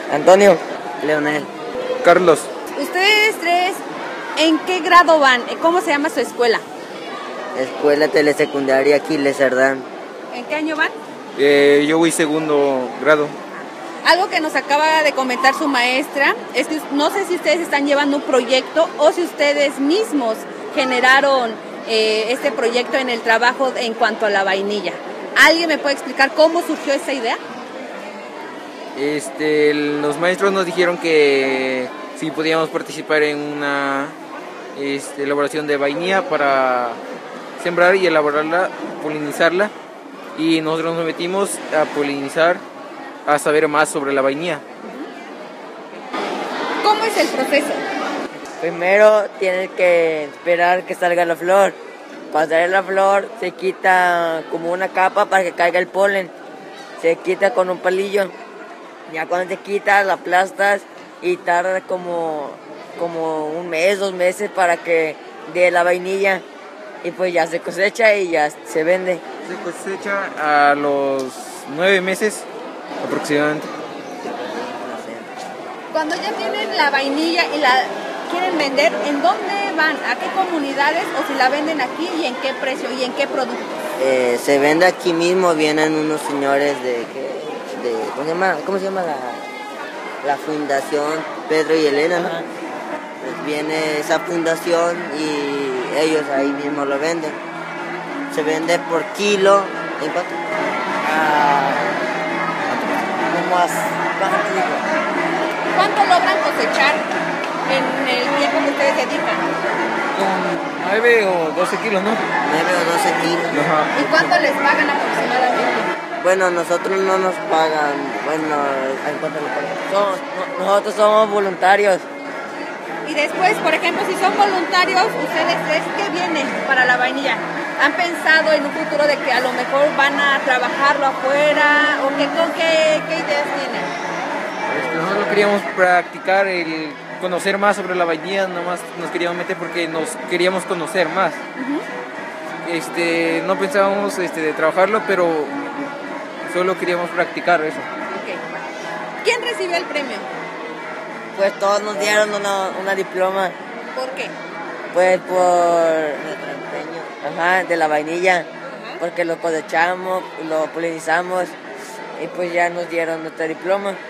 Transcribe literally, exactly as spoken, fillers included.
Antonio. Leonel. Carlos. Ustedes tres, ¿en qué grado van? ¿Cómo se llama su escuela? Escuela Telesecundaria Aquiles Cerdán. ¿En qué año van? Eh, yo voy segundo grado. Algo que nos acaba de comentar su maestra es que no sé si ustedes están llevando un proyecto o si ustedes mismos generaron eh, este proyecto en el trabajo en cuanto a la vainilla. ¿Alguien me puede explicar cómo surgió esa idea? Este, los maestros nos dijeron que si podíamos participar en una este, elaboración de vainilla para sembrar y elaborarla, polinizarla, y nosotros nos metimos a polinizar, a saber más sobre la vainilla. ¿Cómo es el proceso? Primero tienes que esperar que salga la flor. Cuando sale la flor se quita como una capa para que caiga el polen. Se quita con un palillo. Ya cuando te quitas, la aplastas y tarda como, como un mes, dos meses para que dé la vainilla. Y pues ya se cosecha y ya se vende. Se cosecha a los nueve meses aproximadamente. Cuando ya tienen la vainilla y la quieren vender, ¿en dónde van? ¿A qué comunidades? ¿O si la venden aquí y en qué precio y en qué producto? Eh, se vende aquí mismo, vienen unos señores de... de ¿cómo se llama, ¿cómo se llama la, la fundación Pedro y Elena? ¿No? Pues viene esa fundación y ellos ahí mismo lo venden. Se vende por kilo. ¿En cuánto? Ah, como a, ¿Cuánto logran cosechar en el tiempo que ustedes dedican? Con nueve o doce kilos, ¿no? nueve o doce kilos. Ajá. ¿Y cuánto les pagan aproximadamente? Bueno, nosotros no nos pagan. Bueno, ¿en cuánto nos pagan? Somos, no, nosotros somos voluntarios. Y después, por ejemplo, si son voluntarios, ¿ustedes tres qué vienen para la vainilla? ¿Han pensado en un futuro de que a lo mejor van a trabajarlo afuera? ¿O qué, qué, qué ideas tienen? Este, nosotros queríamos practicar el conocer más sobre la vainilla, nomás nos queríamos meter porque nos queríamos conocer más. Uh-huh. Este, no pensábamos este, de trabajarlo, pero solo queríamos practicar eso. Okay. ¿Quién recibió el premio? Pues todos nos dieron una, una diploma. ¿Por qué? Pues por nuestro empeño, ajá, de la vainilla, uh-huh. Porque lo cosechamos, lo polinizamos y pues ya nos dieron nuestra diploma.